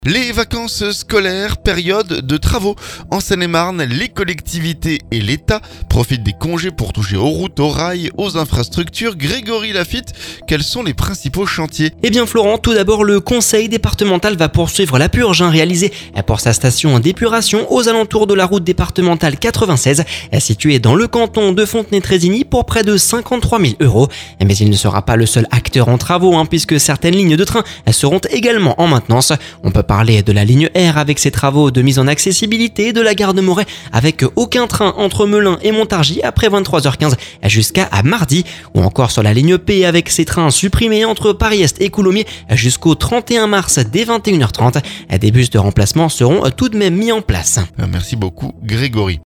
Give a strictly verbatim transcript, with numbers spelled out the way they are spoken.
Les vacances scolaires, période de travaux. En Seine-et-Marne, les collectivités et l'État profitent des congés pour toucher aux routes, aux rails, aux infrastructures. Grégory Lafitte, quels sont les principaux chantiers ? Eh bien Florent, tout d'abord le conseil départemental va poursuivre la purge hein, réalisée pour sa station d'épuration aux alentours de la route départementale quatre-vingt-seize, située dans le canton de Fontenay-Trésigny pour près de cinquante-trois mille euros. Mais il ne sera pas le seul acteur en travaux hein, puisque certaines lignes de train seront également en maintenance. On peut parler de la ligne R avec ses travaux de mise en accessibilité, de la gare de Moret avec aucun train entre Melun et Montargis après vingt-trois heures quinze jusqu'à mardi, ou encore sur la ligne P avec ses trains supprimés entre Paris-Est et Coulommiers jusqu'au trente et un mars dès vingt et une heures trente. Des bus de remplacement seront tout de même mis en place. Merci beaucoup Grégory.